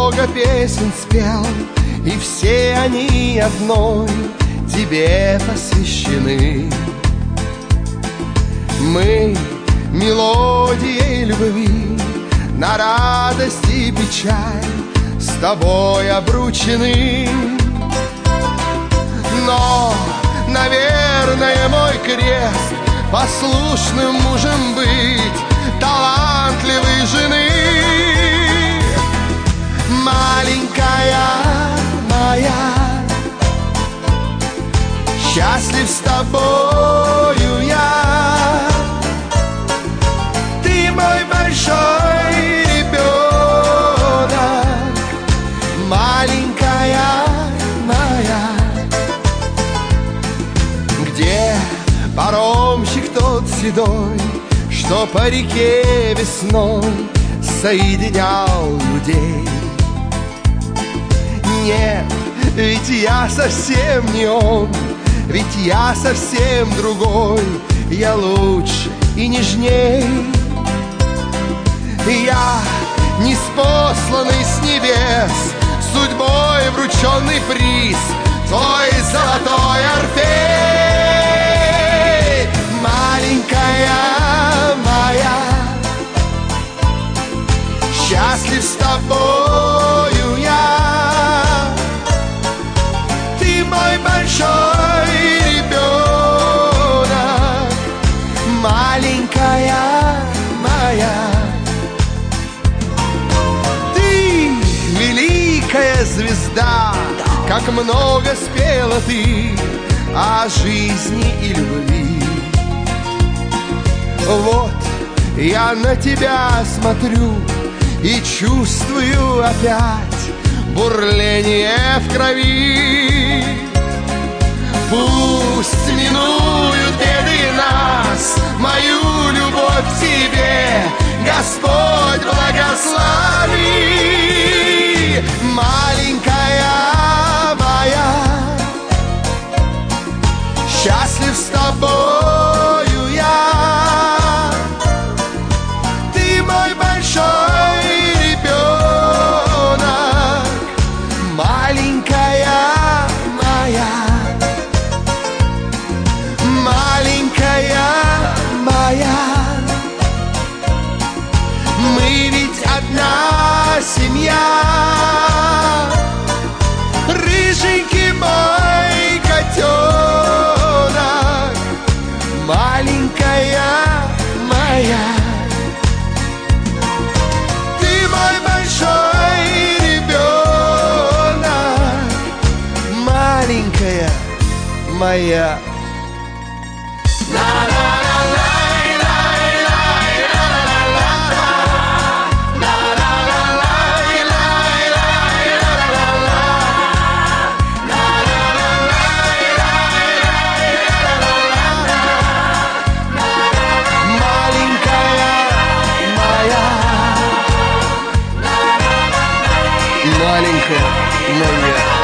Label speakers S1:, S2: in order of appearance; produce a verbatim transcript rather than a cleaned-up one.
S1: много песен спел, и все они одной тебе посвящены. Мы мелодией любви на радость и печаль с тобой обручены. Но, наверное, мой крест послушным мужем быть талантливой жены. Маленькая моя, счастлив с тобою я. Ты мой большой ребенок, маленькая моя. Где паромщик тот седой, что по реке весной соединял людей? Нет, ведь я совсем не он, ведь я совсем другой, я лучше и нежней. Я ниспосланный с небес, судьбой врученный приз, твой золотой Орфей. Маленькая моя, счастлив с тобою я. Ты мой большой ребенок, маленькая моя. Ты великая звезда, как много спела ты о жизни и любви. Вот я на тебя смотрю и чувствую опять бурление в крови. Пусть минуют беды нас, мою любовь к тебе Господь благослови. Маленькая моя, счастлив с тобою я. Ты мой большой ребенок, маленькая моя. Маленькая моя, мы ведь одна семья. Рыженький мой котенок, маленькая моя. Ты мой большой ребенок, маленькая моя. Маленькая моя.